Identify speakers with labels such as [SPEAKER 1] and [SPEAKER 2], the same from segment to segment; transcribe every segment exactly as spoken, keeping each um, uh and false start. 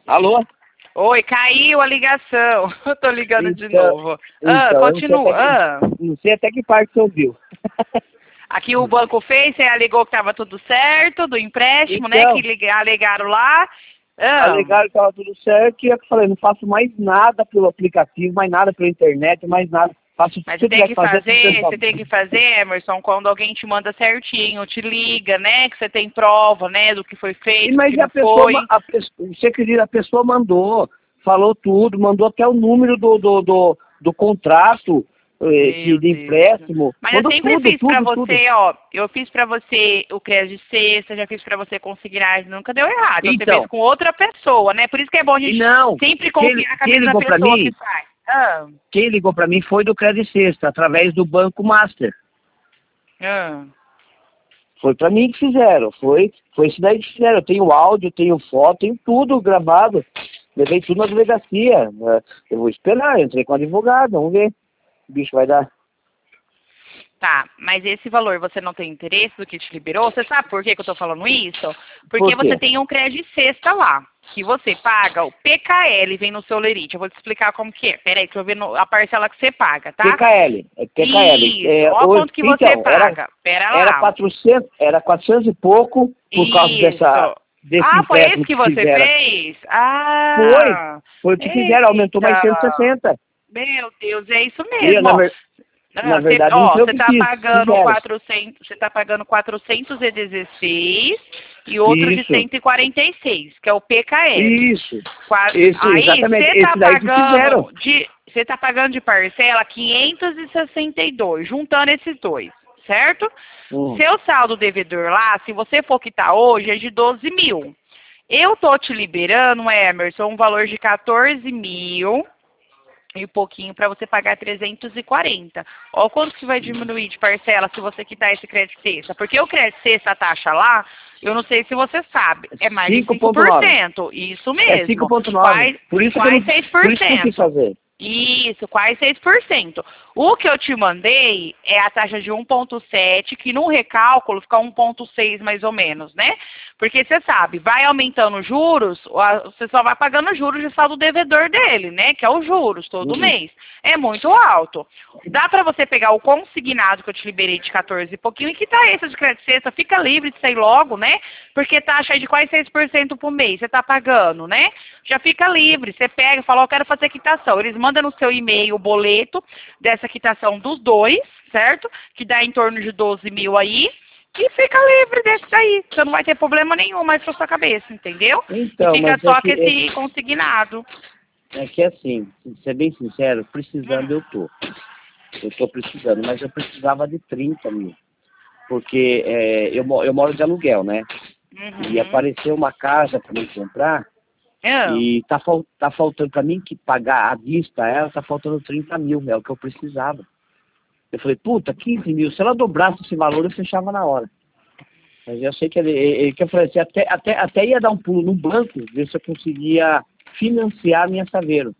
[SPEAKER 1] Alô?
[SPEAKER 2] Oi, caiu a ligação. Eu tô ligando de
[SPEAKER 1] Então,
[SPEAKER 2] novo. Ah,
[SPEAKER 1] então,
[SPEAKER 2] continua. Ah.
[SPEAKER 1] Eu não sei até que, não sei até que parte você ouviu.
[SPEAKER 2] Aqui o banco fez, você alegou que tava tudo certo, do empréstimo, né?
[SPEAKER 1] Então,
[SPEAKER 2] Que liga- alegaram lá. Ah.
[SPEAKER 1] alegaram que estava tudo certo e eu falei, não faço mais nada pelo aplicativo, mais nada pela internet, mais nada. Faço
[SPEAKER 2] Mas
[SPEAKER 1] se
[SPEAKER 2] você
[SPEAKER 1] eu
[SPEAKER 2] tem
[SPEAKER 1] tiver
[SPEAKER 2] que
[SPEAKER 1] que fazer, tudo
[SPEAKER 2] fazer,
[SPEAKER 1] pessoal.
[SPEAKER 2] você tem que fazer, Emerson, quando alguém te manda certinho, te liga, né? Que você tem prova, né? Do que foi
[SPEAKER 1] E,
[SPEAKER 2] feito, do
[SPEAKER 1] mas
[SPEAKER 2] que
[SPEAKER 1] a
[SPEAKER 2] não
[SPEAKER 1] pessoa,
[SPEAKER 2] foi.
[SPEAKER 1] ma- a pessoa, você acredita, a pessoa mandou, falou tudo, mandou até o número do, do, do, do contrato eh, que,
[SPEAKER 2] Meu
[SPEAKER 1] de
[SPEAKER 2] Deus.
[SPEAKER 1] empréstimo,
[SPEAKER 2] Mas eu
[SPEAKER 1] mandou
[SPEAKER 2] sempre
[SPEAKER 1] tudo,
[SPEAKER 2] fiz pra
[SPEAKER 1] tudo, tudo.
[SPEAKER 2] você, ó. Eu fiz pra você o crédito de sexta, já fiz pra você consignar, nunca deu errado. Então, você fez
[SPEAKER 1] Então,
[SPEAKER 2] com outra pessoa, né? Por isso que é bom a
[SPEAKER 1] e
[SPEAKER 2] gente
[SPEAKER 1] não,
[SPEAKER 2] sempre
[SPEAKER 1] quem,
[SPEAKER 2] confiar com a
[SPEAKER 1] quem
[SPEAKER 2] mesma
[SPEAKER 1] ligou para
[SPEAKER 2] pessoa que
[SPEAKER 1] mim,
[SPEAKER 2] faz. Ah,
[SPEAKER 1] quem ligou para mim foi do Credit Sexta, através do Banco Master.
[SPEAKER 2] ah.
[SPEAKER 1] Foi para mim que fizeram, foi, foi isso daí que fizeram. Eu tenho áudio, tenho foto, tenho tudo gravado. Levei tudo na delegacia. né? Eu vou esperar, eu entrei com o advogado, vamos ver. O bicho vai dar.
[SPEAKER 2] Tá, mas esse valor você não tem interesse do que te liberou? Você sabe por que, que eu tô falando isso? Porque
[SPEAKER 1] Por
[SPEAKER 2] você
[SPEAKER 1] quê?
[SPEAKER 2] tem um crédito sexta lá, que você paga o P K L, vem no seu lerite. Eu vou te explicar como que é. Peraí, deixa eu ver no- a parcela que você paga, tá?
[SPEAKER 1] P K L, é P K L.
[SPEAKER 2] Isso,
[SPEAKER 1] É,
[SPEAKER 2] ó
[SPEAKER 1] hoje,
[SPEAKER 2] quanto que você
[SPEAKER 1] então, era,
[SPEAKER 2] paga. Pera
[SPEAKER 1] era,
[SPEAKER 2] lá.
[SPEAKER 1] quatrocentos, era quatrocentos e pouco por causa dessa,
[SPEAKER 2] Isso.
[SPEAKER 1] desse
[SPEAKER 2] Ah, foi esse
[SPEAKER 1] empréstimo
[SPEAKER 2] que
[SPEAKER 1] que
[SPEAKER 2] você
[SPEAKER 1] fizeram.
[SPEAKER 2] fez?
[SPEAKER 1] Foi,
[SPEAKER 2] Ah,
[SPEAKER 1] foi o que fizeram, aumentou mais cento e
[SPEAKER 2] eita.
[SPEAKER 1] sessenta.
[SPEAKER 2] Meu Deus, é isso
[SPEAKER 1] E eu,
[SPEAKER 2] mesmo,
[SPEAKER 1] na,
[SPEAKER 2] ó.
[SPEAKER 1] ver- na
[SPEAKER 2] Ah, cê,
[SPEAKER 1] verdade, não
[SPEAKER 2] ó,
[SPEAKER 1] foi eu
[SPEAKER 2] você
[SPEAKER 1] que
[SPEAKER 2] tá
[SPEAKER 1] fiz,
[SPEAKER 2] pagando
[SPEAKER 1] fizeram.
[SPEAKER 2] quatrocentos, você tá pagando quatrocentos e dezesseis e outro de
[SPEAKER 1] Isso,
[SPEAKER 2] cento e quarenta e seis, que é o P K L.
[SPEAKER 1] isso,
[SPEAKER 2] Qua-
[SPEAKER 1] esse,
[SPEAKER 2] Aí
[SPEAKER 1] exatamente,
[SPEAKER 2] você tá
[SPEAKER 1] esse daí que fizeram.
[SPEAKER 2] pagando de, você tá pagando de parcela quinhentos e sessenta e dois, juntando esses dois, certo?
[SPEAKER 1] Hum.
[SPEAKER 2] Seu saldo devedor lá, se você for quitar hoje, é de doze mil. Eu tô te liberando, Emerson, um valor de quatorze mil e um pouquinho para você pagar trezentos e quarenta. Olha o quanto que vai diminuir de parcela se você quitar esse crédito sexta. Porque o crédito sexta, a taxa lá, eu não sei se você sabe, é mais de
[SPEAKER 1] cinco
[SPEAKER 2] cinco
[SPEAKER 1] ponto
[SPEAKER 2] por
[SPEAKER 1] nove.
[SPEAKER 2] cento. Isso
[SPEAKER 1] É cinco
[SPEAKER 2] mesmo.
[SPEAKER 1] ponto nove.
[SPEAKER 2] Quase,
[SPEAKER 1] Por isso que eu
[SPEAKER 2] quase
[SPEAKER 1] não,
[SPEAKER 2] seis por
[SPEAKER 1] por isso que eu quis
[SPEAKER 2] cento.
[SPEAKER 1] fazer.
[SPEAKER 2] Isso, quase seis por cento. O que eu te mandei é a taxa de um ponto sete, que no recálculo fica um ponto seis mais ou menos, né? Porque você sabe, vai aumentando os juros, a- você só vai pagando juros de saldo devedor dele, né? Que é os juros todo
[SPEAKER 1] Uhum.
[SPEAKER 2] mês. É muito alto. Dá pra você pegar o consignado que eu te liberei de quatorze e pouquinho e quitar esse de crédito sexta, fica livre de sair logo, né? Porque taxa aí de quase seis por cento por mês, você tá pagando, né? Já fica livre, você pega e fala, ó, eu quero fazer quitação. Eles mandam no seu e-mail o boleto dessa quitação dos dois, certo? Que dá em torno de doze mil aí. E fica livre desse daí. Você não vai ter problema nenhum mais com a sua cabeça, entendeu? E
[SPEAKER 1] Então,
[SPEAKER 2] fica
[SPEAKER 1] mas é
[SPEAKER 2] só com
[SPEAKER 1] que, é,
[SPEAKER 2] esse consignado.
[SPEAKER 1] é que assim, se ser bem sincero, precisando
[SPEAKER 2] Hum.
[SPEAKER 1] eu tô. Eu tô precisando, mas eu precisava de trinta mil. Porque é, eu, mo- eu moro de aluguel, né? E
[SPEAKER 2] Uhum.
[SPEAKER 1] apareceu uma casa para mim comprar
[SPEAKER 2] Ah,
[SPEAKER 1] e tá, fal, tá faltando para mim que pagar à vista ela, tá faltando trinta mil, é o que eu precisava. Eu falei, puta, quinze mil, se ela dobrasse esse valor eu fechava na hora. Mas eu sei que ele, ele que eu falei assim, até, até, até ia dar um pulo no banco, ver se eu conseguia financiar a minha Saveiro.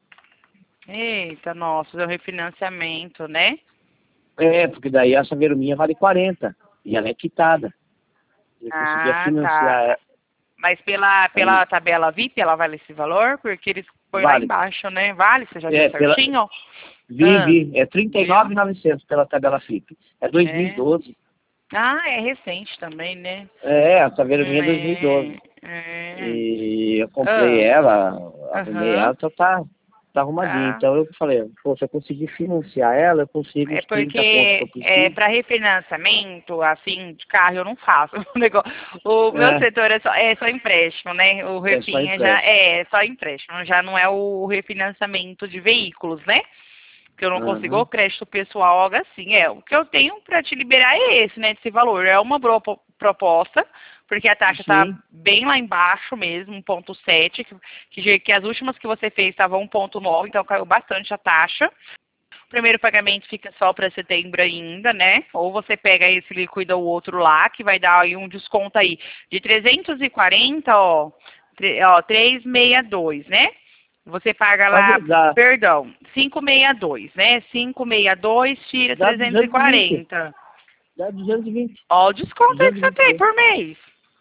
[SPEAKER 2] Eita, nossa, é um refinanciamento, né?
[SPEAKER 1] É, porque daí a Saveiro minha vale quarenta e ela é quitada. Eu conseguia
[SPEAKER 2] Ah,
[SPEAKER 1] financiar,
[SPEAKER 2] tá.
[SPEAKER 1] é,
[SPEAKER 2] Mas pela,
[SPEAKER 1] aí,
[SPEAKER 2] pela tabela V I P, ela vale esse valor? Porque eles põem lá
[SPEAKER 1] vale.
[SPEAKER 2] embaixo, né? Vale? Você já viu
[SPEAKER 1] É, pela,
[SPEAKER 2] certinho?
[SPEAKER 1] vi,
[SPEAKER 2] Ah,
[SPEAKER 1] vi, é trinta e nove
[SPEAKER 2] viu?
[SPEAKER 1] mil e novecentos pela tabela F I P. É
[SPEAKER 2] É.
[SPEAKER 1] dois mil e doze.
[SPEAKER 2] Ah, é recente também, né?
[SPEAKER 1] É, a Saveiro minha
[SPEAKER 2] Hum,
[SPEAKER 1] é dois mil e doze.
[SPEAKER 2] É. É.
[SPEAKER 1] E eu comprei
[SPEAKER 2] Ah,
[SPEAKER 1] ela, arrumei ela,
[SPEAKER 2] aham.
[SPEAKER 1] então tá, tá arrumadinha.
[SPEAKER 2] Tá.
[SPEAKER 1] Então eu falei, pô, se eu conseguir financiar ela, eu consigo
[SPEAKER 2] É
[SPEAKER 1] os trinta pontos que eu
[SPEAKER 2] porque é,
[SPEAKER 1] preciso.
[SPEAKER 2] para refinanciamento, assim, de carro eu não faço. O, negócio, o meu
[SPEAKER 1] É,
[SPEAKER 2] setor é só, é só empréstimo, né? O
[SPEAKER 1] é só
[SPEAKER 2] refin já
[SPEAKER 1] empréstimo.
[SPEAKER 2] é só empréstimo, já não é o refinanciamento de veículos, né? Que eu não consigo o
[SPEAKER 1] Aham.
[SPEAKER 2] crédito pessoal, algo assim. É, o que eu tenho para te liberar é esse, né? Desse valor. É uma boa po- proposta, porque a taxa está
[SPEAKER 1] Sim.
[SPEAKER 2] bem lá embaixo mesmo, um ponto sete, que, que, que as últimas que você fez estavam um ponto nove, então caiu bastante a taxa. O primeiro pagamento fica só para setembro ainda, né? Ou você pega esse e liquida o outro lá, que vai dar aí um desconto aí de trezentos e quarenta, ó, tre- ó trezentos e sessenta e dois, né? Você paga
[SPEAKER 1] Mas
[SPEAKER 2] lá,
[SPEAKER 1] dá,
[SPEAKER 2] perdão, quinhentos e sessenta e dois, né? quinhentos e sessenta e dois tira
[SPEAKER 1] dá
[SPEAKER 2] trezentos e
[SPEAKER 1] duzentos e vinte.
[SPEAKER 2] quarenta.
[SPEAKER 1] Dá duzentos e vinte.
[SPEAKER 2] Ó, o desconto aí que
[SPEAKER 1] duzentos e
[SPEAKER 2] você
[SPEAKER 1] vinte
[SPEAKER 2] tem
[SPEAKER 1] vezes.
[SPEAKER 2] por mês.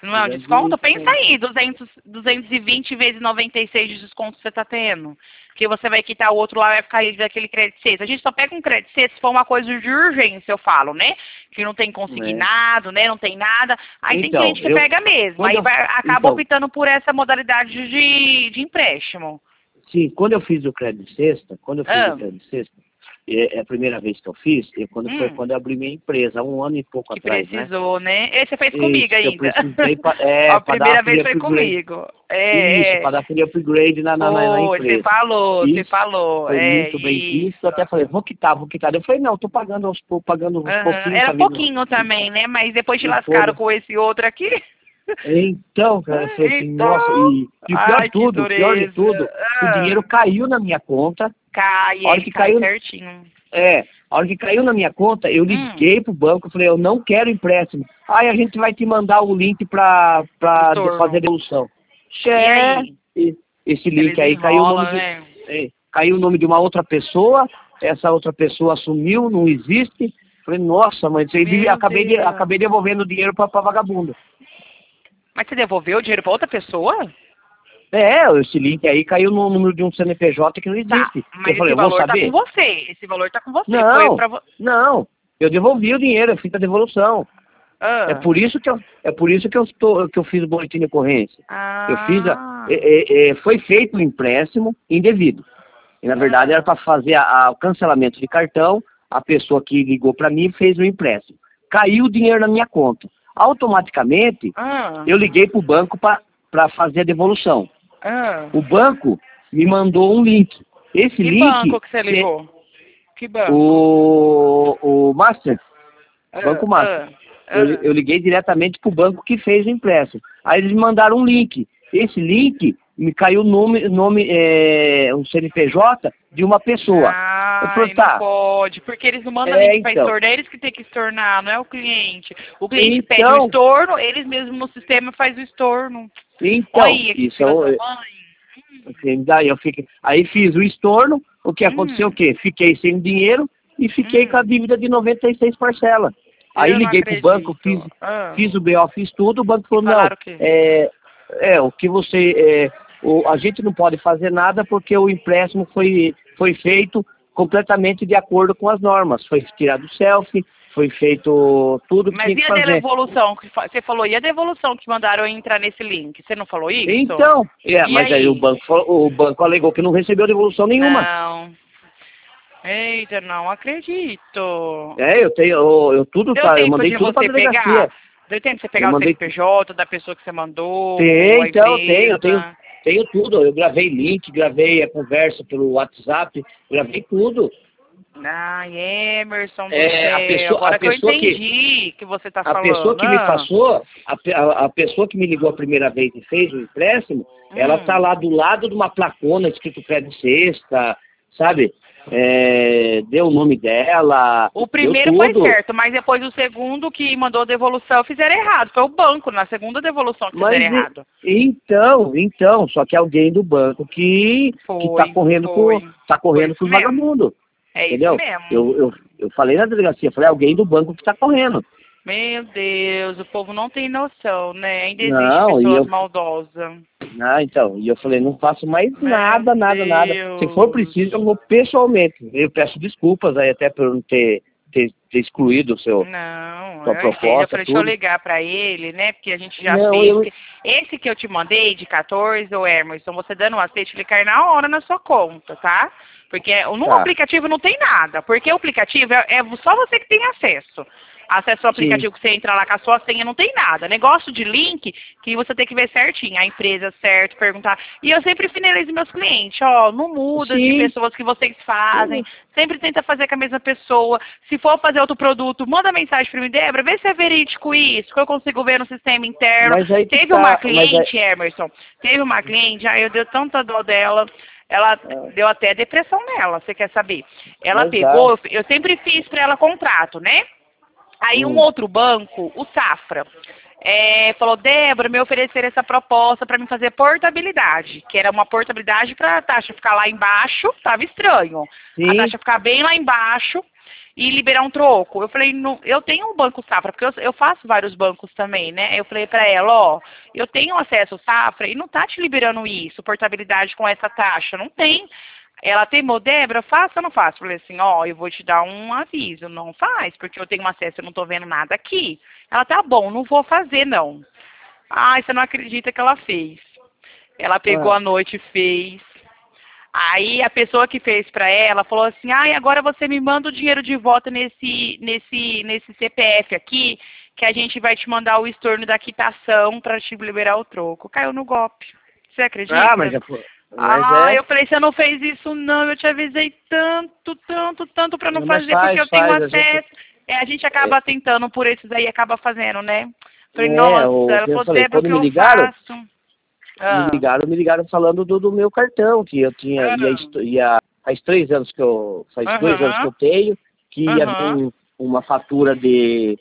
[SPEAKER 2] Não é um desconto? Pensa aí, duzentos, duzentos e vinte vezes noventa e seis de desconto que você tá tendo. Porque você vai quitar o outro lá, vai ficar livre daquele crédito sexta. A gente só pega um crédito sexta se for uma coisa de urgência, eu falo, né? Que não tem consignado, é. né? Não tem nada. Aí então, tem cliente que eu, pega mesmo. Aí eu, vai, acaba então, optando por essa modalidade de, de empréstimo.
[SPEAKER 1] Sim, quando eu fiz o crédito sexta, quando eu fiz ah. o crédito sexta, é a primeira vez que eu fiz, é quando hum. foi quando eu abri minha empresa, um ano e pouco
[SPEAKER 2] que
[SPEAKER 1] atrás,
[SPEAKER 2] precisou,
[SPEAKER 1] né?
[SPEAKER 2] né? Esse você fez comigo
[SPEAKER 1] Isso,
[SPEAKER 2] ainda.
[SPEAKER 1] Eu precisei pra, é,
[SPEAKER 2] a primeira
[SPEAKER 1] dar
[SPEAKER 2] vez foi comigo. É,
[SPEAKER 1] isso, para dar free upgrade na, na, na, na empresa.
[SPEAKER 2] Você falou,
[SPEAKER 1] isso,
[SPEAKER 2] você falou.
[SPEAKER 1] Foi
[SPEAKER 2] é,
[SPEAKER 1] muito bem visto. Eu até falei, vou quitar, vou quitar. Eu falei, não, tô pagando aos pagando uns uhum. pouquinhos.
[SPEAKER 2] Era pouquinho também, né? Mas depois te lascaram com esse outro aqui.
[SPEAKER 1] Então, cara, eu falei assim,
[SPEAKER 2] então...
[SPEAKER 1] nossa, e, e o pior
[SPEAKER 2] Ai,
[SPEAKER 1] de tudo, o pior de tudo, ah. o dinheiro caiu na minha conta.
[SPEAKER 2] Cai,
[SPEAKER 1] a hora que
[SPEAKER 2] cai
[SPEAKER 1] caiu
[SPEAKER 2] certinho.
[SPEAKER 1] É, a hora que caiu na minha conta, eu liguei hum. pro banco, falei, eu não quero empréstimo. Aí a gente vai te mandar o link pra, pra fazer devolução. Che, esse link Eles aí enrolam, caiu o nome
[SPEAKER 2] né?
[SPEAKER 1] de, é, caiu o nome de uma outra pessoa, essa outra pessoa sumiu, não existe. Falei, nossa, mãe, eu acabei, de, acabei devolvendo o dinheiro pra, pra vagabundo.
[SPEAKER 2] Mas você devolveu o dinheiro pra outra pessoa?
[SPEAKER 1] É, esse link aí caiu no número de um C N P J que não existe.
[SPEAKER 2] Tá, mas
[SPEAKER 1] eu falei,
[SPEAKER 2] esse valor
[SPEAKER 1] vou saber?
[SPEAKER 2] tá com você, esse valor tá com você.
[SPEAKER 1] Não,
[SPEAKER 2] Foi pra vo...
[SPEAKER 1] não, eu devolvi o dinheiro, eu fiz a devolução. Ah. É por isso que eu, é por isso que eu, estou, que eu fiz o boletim de ocorrência.
[SPEAKER 2] Ah.
[SPEAKER 1] Eu fiz a, é, é, é, foi feito um empréstimo indevido. E na verdade era para fazer a, a, o cancelamento de cartão, a pessoa que ligou para mim fez o empréstimo. Caiu o dinheiro na minha conta. Automaticamente,
[SPEAKER 2] ah.
[SPEAKER 1] eu liguei para o banco para fazer a devolução.
[SPEAKER 2] Ah.
[SPEAKER 1] O banco me mandou um link. Esse
[SPEAKER 2] que
[SPEAKER 1] link...
[SPEAKER 2] Que banco que você ligou? Que banco?
[SPEAKER 1] O, o Master.
[SPEAKER 2] Ah,
[SPEAKER 1] Banco Master.
[SPEAKER 2] Ah, ah.
[SPEAKER 1] Eu, eu liguei diretamente para o banco que fez o empréstimo. Aí eles me mandaram um link. Esse link me caiu o nome, nome é, um C N P J de uma pessoa.
[SPEAKER 2] Ah,
[SPEAKER 1] eu falei, tá.
[SPEAKER 2] Não pode, porque eles não mandam
[SPEAKER 1] é,
[SPEAKER 2] link para
[SPEAKER 1] então.
[SPEAKER 2] estornar, é eles que tem que estornar, não é o cliente. O cliente
[SPEAKER 1] então,
[SPEAKER 2] pede o estorno, eles mesmos no sistema faz o estorno.
[SPEAKER 1] Então,
[SPEAKER 2] Olha,
[SPEAKER 1] isso é... Hum. Daí eu fiquei, aí fiz o estorno, o que aconteceu hum. o quê? Fiquei sem dinheiro e fiquei hum. com a dívida de noventa e seis parcelas. Aí
[SPEAKER 2] eu
[SPEAKER 1] liguei pro banco, fiz,
[SPEAKER 2] ah.
[SPEAKER 1] fiz o B O, fiz tudo, o banco falou, não,
[SPEAKER 2] que...
[SPEAKER 1] é, é, o que você, é, o, a gente não pode fazer nada porque o empréstimo foi, foi feito completamente de acordo com as normas, foi tirado selfie, foi feito tudo que
[SPEAKER 2] Mas
[SPEAKER 1] tinha que
[SPEAKER 2] fazer. Mas
[SPEAKER 1] fazer.
[SPEAKER 2] e a devolução? Que você falou, e a devolução que mandaram entrar nesse link? Você não falou isso?
[SPEAKER 1] Então, é, mas aí? aí o banco falou, o banco alegou que não recebeu devolução nenhuma.
[SPEAKER 2] Não. Eita, não acredito.
[SPEAKER 1] É, eu tenho, eu, eu tudo,
[SPEAKER 2] Deu
[SPEAKER 1] tá,
[SPEAKER 2] tempo
[SPEAKER 1] eu mandei
[SPEAKER 2] de
[SPEAKER 1] tudo
[SPEAKER 2] você
[SPEAKER 1] pra delegacia.
[SPEAKER 2] Pegar? Deu tempo de você pegar
[SPEAKER 1] eu
[SPEAKER 2] o
[SPEAKER 1] mandei...
[SPEAKER 2] C N P J da pessoa que você mandou?
[SPEAKER 1] Tem, então, tenho, tenho, tenho tudo. Eu gravei link, gravei a conversa pelo WhatsApp, gravei tudo.
[SPEAKER 2] Ai, Emerson do
[SPEAKER 1] é,
[SPEAKER 2] céu,
[SPEAKER 1] a pessoa,
[SPEAKER 2] agora
[SPEAKER 1] a
[SPEAKER 2] que eu
[SPEAKER 1] pessoa
[SPEAKER 2] entendi
[SPEAKER 1] que,
[SPEAKER 2] que você tá
[SPEAKER 1] a
[SPEAKER 2] falando.
[SPEAKER 1] Pessoa que
[SPEAKER 2] ah.
[SPEAKER 1] me passou, a, a, a pessoa que me ligou a primeira vez e fez o empréstimo, hum. ela tá lá do lado de uma placona escrito crédito sexta, sabe? É, deu o nome dela.
[SPEAKER 2] O primeiro foi certo, mas depois o segundo que mandou devolução fizeram errado. Foi o banco, na segunda devolução que
[SPEAKER 1] mas,
[SPEAKER 2] fizeram errado.
[SPEAKER 1] Então, então, só que alguém do banco que,
[SPEAKER 2] foi,
[SPEAKER 1] que tá correndo
[SPEAKER 2] foi.
[SPEAKER 1] com tá correndo com o vagabundo.
[SPEAKER 2] É
[SPEAKER 1] entendeu?
[SPEAKER 2] isso mesmo.
[SPEAKER 1] Eu, eu, eu falei na delegacia, falei, alguém do banco que tá correndo.
[SPEAKER 2] Meu Deus, o povo não tem noção, né? Ainda existe
[SPEAKER 1] não,
[SPEAKER 2] pessoas
[SPEAKER 1] eu...
[SPEAKER 2] maldosas.
[SPEAKER 1] Ah, então, e eu falei, não faço mais
[SPEAKER 2] Meu
[SPEAKER 1] nada, nada,
[SPEAKER 2] Deus.
[SPEAKER 1] nada. Se for preciso, eu vou pessoalmente. Eu peço desculpas aí até por não ter, ter, ter excluído o seu
[SPEAKER 2] não,
[SPEAKER 1] sua
[SPEAKER 2] eu
[SPEAKER 1] proposta.
[SPEAKER 2] Entendo. Eu falei,
[SPEAKER 1] tudo.
[SPEAKER 2] deixa eu ligar pra ele, né? Porque a gente já
[SPEAKER 1] não,
[SPEAKER 2] fez.
[SPEAKER 1] Eu...
[SPEAKER 2] Esse que eu te mandei de quatorze, ô Emerson, você dando um aceite, ele cai na hora na sua conta, tá? Porque no
[SPEAKER 1] tá.
[SPEAKER 2] aplicativo não tem nada. Porque o aplicativo é, é só você que tem acesso. Acesso ao aplicativo Sim. que você entra lá com a sua senha, não tem nada. Negócio de link que você tem que ver certinho, a empresa certo, perguntar. E eu sempre finalizo meus clientes, ó, não muda
[SPEAKER 1] Sim.
[SPEAKER 2] de pessoas que vocês fazem,
[SPEAKER 1] Sim.
[SPEAKER 2] sempre tenta fazer com a mesma pessoa. Se for fazer outro produto, manda mensagem para mim, Débora, vê se é verídico isso, que eu consigo ver no sistema interno. Teve
[SPEAKER 1] tá,
[SPEAKER 2] uma cliente,
[SPEAKER 1] aí...
[SPEAKER 2] Emerson, teve uma cliente, aí eu dei tanta dó dela. Ela deu até depressão nela, você quer saber? Ela
[SPEAKER 1] Mas
[SPEAKER 2] pegou,
[SPEAKER 1] é.
[SPEAKER 2] eu, eu sempre fiz para ela contrato, né? Aí
[SPEAKER 1] hum.
[SPEAKER 2] um outro banco, o Safra, é, falou, Débora, me ofereceram essa proposta para me fazer portabilidade, que era uma portabilidade para a taxa ficar lá embaixo, tava estranho.
[SPEAKER 1] Sim.
[SPEAKER 2] A taxa ficar bem lá embaixo e liberar um troco. Eu falei, não, eu tenho um banco Safra, porque eu, eu faço vários bancos também, né? Eu falei pra ela, ó, eu tenho acesso ao Safra e não tá te liberando isso, portabilidade com essa taxa, não tem. Ela teimou, Débora, faça ou não faço? Eu falei assim, ó, eu vou te dar um aviso, não faz, porque eu tenho acesso, eu não tô vendo nada aqui. Ela, tá bom, não vou fazer não. Ai, você não acredita que ela fez. Ela pegou
[SPEAKER 1] Ah.
[SPEAKER 2] a noite e fez. Aí a pessoa que fez pra ela falou assim, ai, agora você me manda o dinheiro de volta nesse, nesse, nesse C P F aqui, que a gente vai te mandar o estorno da quitação pra te liberar o troco. Caiu no golpe. Você acredita?
[SPEAKER 1] Ah, mas, já, foi- mas
[SPEAKER 2] Ah,
[SPEAKER 1] é...
[SPEAKER 2] eu falei, você não fez isso não, eu te avisei tanto, tanto, tanto pra não
[SPEAKER 1] Mas
[SPEAKER 2] fazer, porque
[SPEAKER 1] faz,
[SPEAKER 2] eu tenho
[SPEAKER 1] faz, a gente...
[SPEAKER 2] acesso. É, a gente acaba tentando por esses aí, acaba fazendo, né? Falei,
[SPEAKER 1] É,
[SPEAKER 2] nossa,
[SPEAKER 1] o
[SPEAKER 2] ela
[SPEAKER 1] que eu
[SPEAKER 2] falou,
[SPEAKER 1] falei,
[SPEAKER 2] Débora, o
[SPEAKER 1] quando
[SPEAKER 2] que
[SPEAKER 1] me
[SPEAKER 2] eu
[SPEAKER 1] ligaram,
[SPEAKER 2] faço?
[SPEAKER 1] me
[SPEAKER 2] Ah,
[SPEAKER 1] ligaram, me ligaram falando do, do meu cartão, que eu tinha, ia,
[SPEAKER 2] ah,
[SPEAKER 1] esto- ia, faz três anos que eu, faz dois anos que
[SPEAKER 2] aham,
[SPEAKER 1] eu tenho, que ia vir
[SPEAKER 2] aham.
[SPEAKER 1] um- uma fatura de,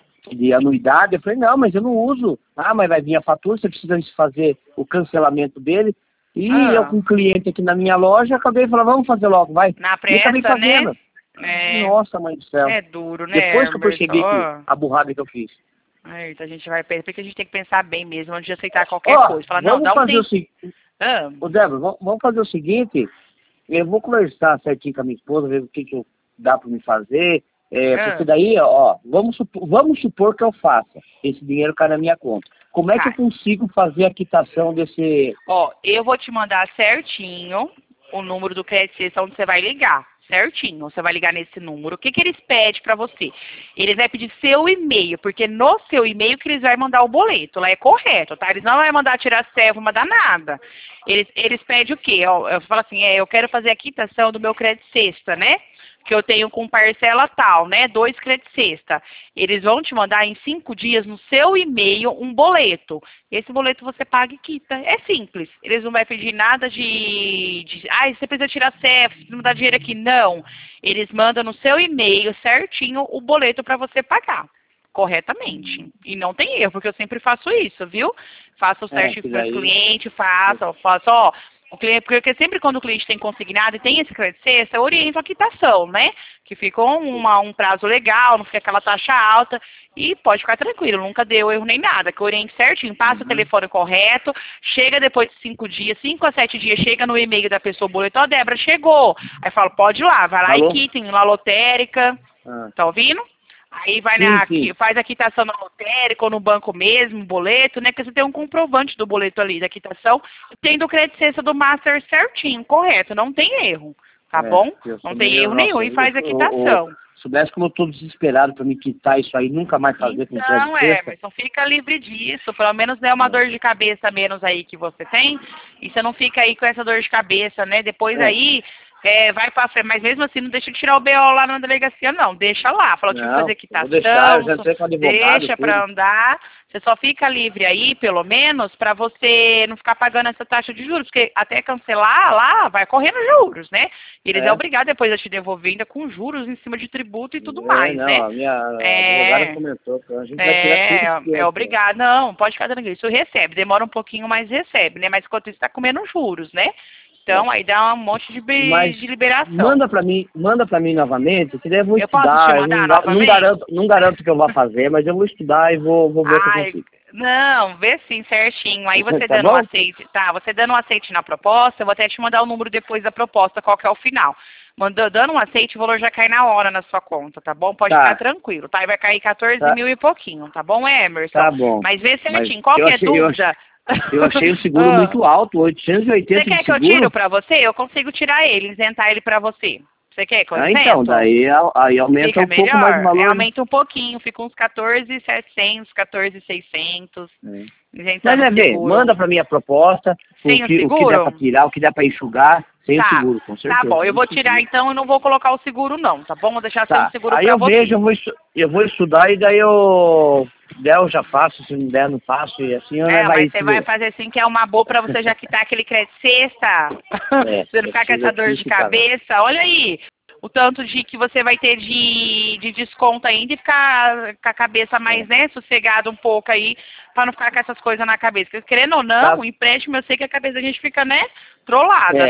[SPEAKER 1] de anuidade. Eu falei, não, mas eu não uso. Ah, mas vai vir a fatura, você precisa fazer o cancelamento dele. E eu
[SPEAKER 2] Ah,
[SPEAKER 1] com um cliente aqui na minha loja, acabei falando, vamos fazer logo, vai.
[SPEAKER 2] na
[SPEAKER 1] E acabei
[SPEAKER 2] pressa, né?
[SPEAKER 1] fazendo.
[SPEAKER 2] É,
[SPEAKER 1] Nossa, mãe do céu.
[SPEAKER 2] é duro, né,
[SPEAKER 1] Depois que eu
[SPEAKER 2] Emerson?
[SPEAKER 1] percebi que
[SPEAKER 2] Ó,
[SPEAKER 1] a burrada que eu fiz.
[SPEAKER 2] eita, a gente vai perder, porque a gente tem que pensar bem mesmo, antes de aceitar qualquer
[SPEAKER 1] Ó,
[SPEAKER 2] coisa. Falar, não,
[SPEAKER 1] vamos
[SPEAKER 2] dá um
[SPEAKER 1] fazer o
[SPEAKER 2] tempo.
[SPEAKER 1] seguinte.
[SPEAKER 2] Ah,
[SPEAKER 1] Ô, Débora, vamos vamos fazer o seguinte, eu vou conversar certinho com a minha esposa, ver o que, que eu- dá para me fazer, é, porque
[SPEAKER 2] ah,
[SPEAKER 1] daí, ó, vamos supor, vamos supor que eu faça, esse dinheiro cai na minha conta. Como é que eu
[SPEAKER 2] cai.
[SPEAKER 1] consigo fazer a quitação desse...
[SPEAKER 2] Ó, eu vou te mandar certinho o número do crédito Sexta onde você vai ligar. Certinho, você vai ligar nesse número. O que, que eles pedem pra você? Eles vão pedir seu e-mail, porque no seu e-mail que eles vão mandar o boleto. Lá é correto, tá? Eles não vão mandar tirar selfie, não mandar nada. Eles, eles pedem o quê? Ó, eu falo assim, é, eu quero fazer a quitação do meu crédito Sexta, né? Que eu tenho com parcela tal, né? Dois créditos Sexta. Eles vão te mandar em cinco dias no seu e-mail um boleto. Esse boleto você paga e quita. É simples. Eles não vão pedir nada de... de ah, você precisa tirar C E F, não dá dinheiro aqui. Não. Eles mandam no seu e-mail certinho o boleto para você pagar. Corretamente. E não tem erro, porque eu sempre faço isso, viu? Faço
[SPEAKER 1] É,
[SPEAKER 2] certinho
[SPEAKER 1] que
[SPEAKER 2] com meus
[SPEAKER 1] daí...
[SPEAKER 2] clientes, faço, faço, ó... O cliente, porque sempre quando o cliente tem consignado e tem esse crédito Sexta, eu oriento a quitação, né? Que fica uma, um prazo legal, não fica aquela taxa alta. E pode ficar tranquilo, nunca deu erro nem nada. Que eu oriente certinho, passa o telefone correto, chega depois de cinco dias, cinco a sete dias, chega no e-mail da pessoa, o boleto, ó, Débora, chegou. Aí fala, pode ir lá, vai lá e
[SPEAKER 1] Falou?
[SPEAKER 2] quita em lá lotérica.
[SPEAKER 1] Ah,
[SPEAKER 2] Tá ouvindo? Aí vai
[SPEAKER 1] sim,
[SPEAKER 2] na,
[SPEAKER 1] sim.
[SPEAKER 2] faz a quitação na lotérica ou no banco mesmo, boleto, né? Que você tem um comprovante do boleto ali, da quitação. Tem do crédito Sexta do Master certinho, correto, não tem erro, tá
[SPEAKER 1] É,
[SPEAKER 2] bom?
[SPEAKER 1] eu
[SPEAKER 2] Não
[SPEAKER 1] sou
[SPEAKER 2] tem
[SPEAKER 1] meio...
[SPEAKER 2] erro
[SPEAKER 1] Nossa,
[SPEAKER 2] nenhum e faz a
[SPEAKER 1] eu, eu, eu,
[SPEAKER 2] quitação.
[SPEAKER 1] soubesse como eu tô desesperado para me quitar isso aí, nunca mais fazer com crédito
[SPEAKER 2] Então,
[SPEAKER 1] Sexta.
[SPEAKER 2] Emerson, fica livre disso. Pelo menos é uma dor de cabeça a menos aí que você tem. E você não fica aí com essa dor de cabeça, né? Depois
[SPEAKER 1] É.
[SPEAKER 2] aí é, vai pra frente. Mas mesmo assim, não deixa de tirar o B O lá na delegacia, não. Deixa lá. Fala, eu tive que
[SPEAKER 1] Não,
[SPEAKER 2] fazer
[SPEAKER 1] eu
[SPEAKER 2] quitação.
[SPEAKER 1] vou deixar, eu já entrei com o advogado,
[SPEAKER 2] Deixa
[SPEAKER 1] tudo.
[SPEAKER 2] pra andar. Você só fica livre aí, pelo menos, pra você não ficar pagando essa taxa de juros. Porque até cancelar lá, vai correndo juros, né? E eles é,
[SPEAKER 1] É.
[SPEAKER 2] obrigado depois a te devolver ainda com juros em cima de tributo e tudo
[SPEAKER 1] É,
[SPEAKER 2] mais,
[SPEAKER 1] não,
[SPEAKER 2] né?
[SPEAKER 1] a minha
[SPEAKER 2] É.
[SPEAKER 1] advogada comentou que a gente vai tirar
[SPEAKER 2] É,
[SPEAKER 1] tudo isso que
[SPEAKER 2] é obrigado. Não, pode ficar tranquilo. Isso recebe. Demora um pouquinho, mas recebe, né? Mas enquanto isso, tá comendo juros, né? Então,
[SPEAKER 1] É.
[SPEAKER 2] aí dá um monte de, bi-
[SPEAKER 1] Mas
[SPEAKER 2] de liberação.
[SPEAKER 1] manda para mim, manda para mim novamente, que daí eu vou
[SPEAKER 2] Eu posso te
[SPEAKER 1] estudar. Eu
[SPEAKER 2] mandar
[SPEAKER 1] não, ga- não
[SPEAKER 2] novamente?
[SPEAKER 1] garanto, não garanto que eu vá fazer, mas eu vou estudar e vou, vou ver o que eu
[SPEAKER 2] Ai,
[SPEAKER 1] consigo.
[SPEAKER 2] não, vê sim, certinho. Aí você
[SPEAKER 1] Tá
[SPEAKER 2] dando um
[SPEAKER 1] bom?
[SPEAKER 2] aceite, tá? Você dando um aceite na proposta, eu vou até te mandar o número depois da proposta, qual que é o final. Mandou, dando um aceite, o valor já cai na hora na sua conta, tá bom? Pode
[SPEAKER 1] Tá.
[SPEAKER 2] ficar tranquilo, tá? E vai cair quatorze
[SPEAKER 1] Tá.
[SPEAKER 2] mil e pouquinho, tá bom, Emerson?
[SPEAKER 1] Tá bom.
[SPEAKER 2] Mas vê
[SPEAKER 1] Mas
[SPEAKER 2] certinho,
[SPEAKER 1] eu
[SPEAKER 2] qualquer
[SPEAKER 1] achei- eu
[SPEAKER 2] dúvida...
[SPEAKER 1] Eu achei o seguro
[SPEAKER 2] Ah.
[SPEAKER 1] muito alto, oitocentos e oitenta
[SPEAKER 2] Você quer
[SPEAKER 1] de
[SPEAKER 2] que eu
[SPEAKER 1] seguro.
[SPEAKER 2] tiro pra você? Eu consigo tirar ele, isentar ele pra você. Você quer que eu
[SPEAKER 1] Ah,
[SPEAKER 2] isento?
[SPEAKER 1] então, daí aí aumenta
[SPEAKER 2] Fica
[SPEAKER 1] um pouco mais o
[SPEAKER 2] melhor?
[SPEAKER 1] valor.
[SPEAKER 2] É,
[SPEAKER 1] né?
[SPEAKER 2] aumenta um pouquinho, fica uns quatorze mil e setecentos, quatorze mil e seiscentos.
[SPEAKER 1] É.
[SPEAKER 2] Isentando
[SPEAKER 1] Mas é
[SPEAKER 2] o
[SPEAKER 1] ver,
[SPEAKER 2] seguro.
[SPEAKER 1] manda pra mim a proposta,
[SPEAKER 2] Sem
[SPEAKER 1] o
[SPEAKER 2] o
[SPEAKER 1] que, o que
[SPEAKER 2] seguro?
[SPEAKER 1] dá pra tirar, o que dá pra enxugar, sem
[SPEAKER 2] Tá,
[SPEAKER 1] o seguro, com certeza.
[SPEAKER 2] tá bom. Eu vou
[SPEAKER 1] Sem
[SPEAKER 2] tirar
[SPEAKER 1] seguro.
[SPEAKER 2] então e não vou colocar o seguro não, tá bom? Vou deixar sem
[SPEAKER 1] Tá,
[SPEAKER 2] o seguro
[SPEAKER 1] aí
[SPEAKER 2] pra
[SPEAKER 1] eu
[SPEAKER 2] você.
[SPEAKER 1] vejo, eu vou, estu- eu vou estudar e daí eu der eu já faço, se não der eu não faço, e assim
[SPEAKER 2] É,
[SPEAKER 1] vai
[SPEAKER 2] mas você vai fazer assim que é uma boa pra você já quitar aquele crédito Sexta.
[SPEAKER 1] É,
[SPEAKER 2] você não ficar com
[SPEAKER 1] eu
[SPEAKER 2] essa dor
[SPEAKER 1] preciso
[SPEAKER 2] de
[SPEAKER 1] ficar, né?
[SPEAKER 2] cabeça. Olha aí, o tanto de que você vai ter de, de desconto ainda e ficar com a cabeça mais, né, sossegada um pouco aí, pra não ficar com essas coisas na cabeça. Porque, querendo ou não,
[SPEAKER 1] Tá.
[SPEAKER 2] o empréstimo, eu sei que a cabeça da gente fica, né, trollada,
[SPEAKER 1] É.
[SPEAKER 2] né?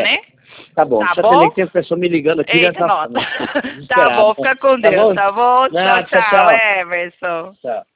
[SPEAKER 1] Tá bom,
[SPEAKER 2] Tá
[SPEAKER 1] já
[SPEAKER 2] bom?
[SPEAKER 1] tem que pessoa me ligando aqui.
[SPEAKER 2] Eita,
[SPEAKER 1] já tá,
[SPEAKER 2] nossa. Tá bom, fica com Deus, tá bom?
[SPEAKER 1] Não,
[SPEAKER 2] Tchau,
[SPEAKER 1] tchau,
[SPEAKER 2] tchau,
[SPEAKER 1] tchau.
[SPEAKER 2] Emerson.
[SPEAKER 1] Tchau.